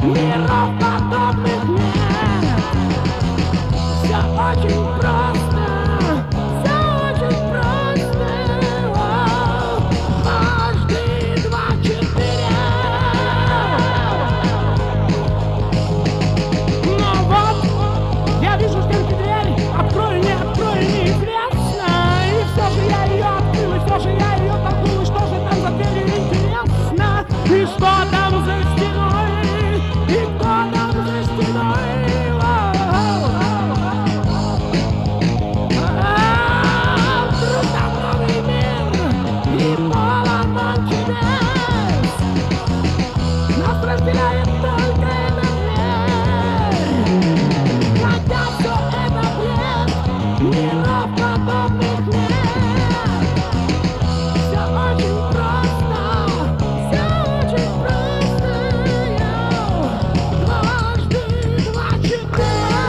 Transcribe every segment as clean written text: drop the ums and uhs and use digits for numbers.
Миров подобных нет. Все очень просто, все очень просто. Дважды два четыре. Но вот я вижу в стенке дверь. Открою, не открою, неизвестно. И все же я ее открыл, и все же я ее толкнул. И что же там за дверью, интересно? И что там за стеной? И кто там за стеной? Вдруг там новый мир и полон он чудес. Нас разделяет только эта дверь. Хотя все это бред, миров подобных нет. Все очень просто, все очень просто. Дважды два четыре.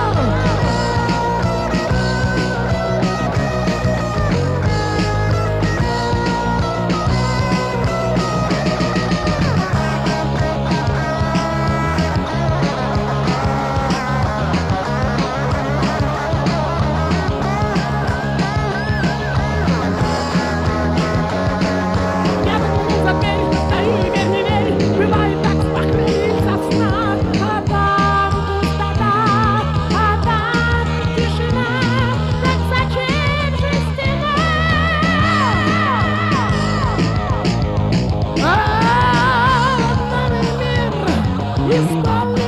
Я заглянул за дверь, стою и верь, не верь. Бывает так, спохмелиться сна. А там пустота, а там тишина. Так зачем же стена? Новый мир исполнен